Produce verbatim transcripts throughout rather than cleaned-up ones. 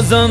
بازم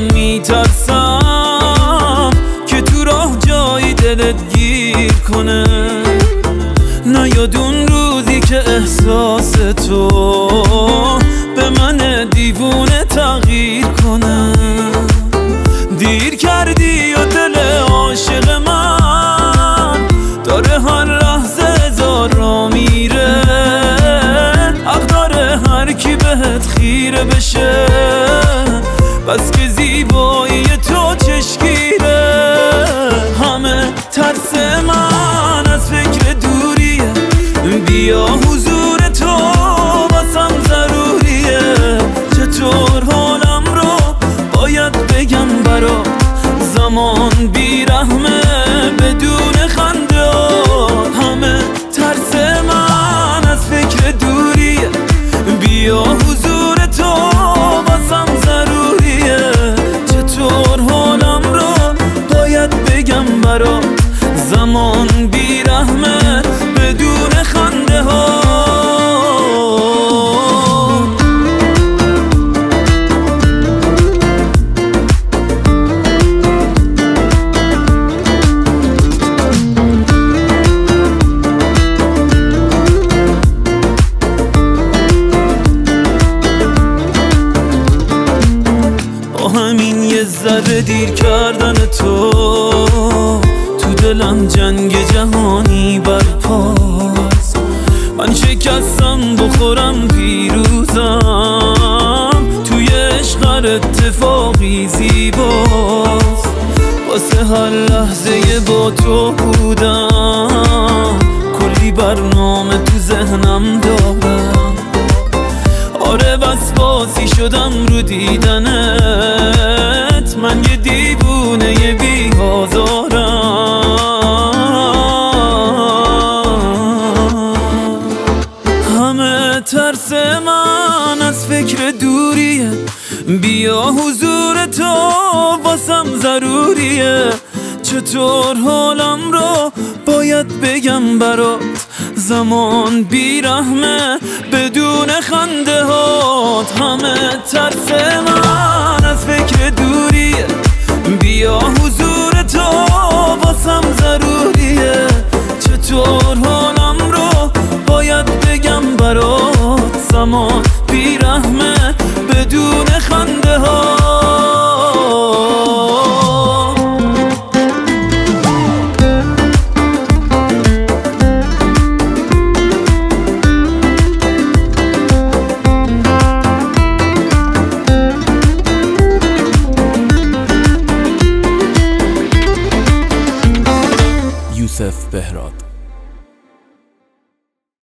میترسم که تو راه جایی دلت گیر کنه. نیاد اون روزی که احساس تو به من دیوونه تغییر کنه. دیر کردی و دل عاشق من داره هر لحظه هزار را میره. حق داره هر کی بهت خیره بشه، بس که زیبایی تو چشمگیره. همه ترس من از فکر دوریه، بیا حضور تو واسم ضروریه. چطور حالم رو باید بگم برات، زمان بیرحمه بدون خنده. همه ترس من از فکر دوریه، بیا حضور تو واسم ضروریه. چطور حالم رو باید بگم برات، زمان بیرحمه بدون خنده ها. همین یه ذره دیر کردن تو تو دلم جنگ جهانی برپاست. من شکستم بخورم پیروزم، توی عشق هر اتفاقی زیباست. واسه هر لحظه با تو بودم، کلی برنامه تو ذهنم دارم. آره بس باسی شدم رو دیدنت، من یه دیوونه یه بی آزارم. همه ترس من از فکر دوریه، بیا حضور تو واسم ضروریه. چطور حالم رو باید بگم برات، زمان بیرحمه بدون خنده هات. همه ترس من از فکر دوریه، بیا حضور تو واسم ضروریه. چطور حالم رو باید بگم برات، زمان بیرحمه بدون خنده ها. یوسف بهراد.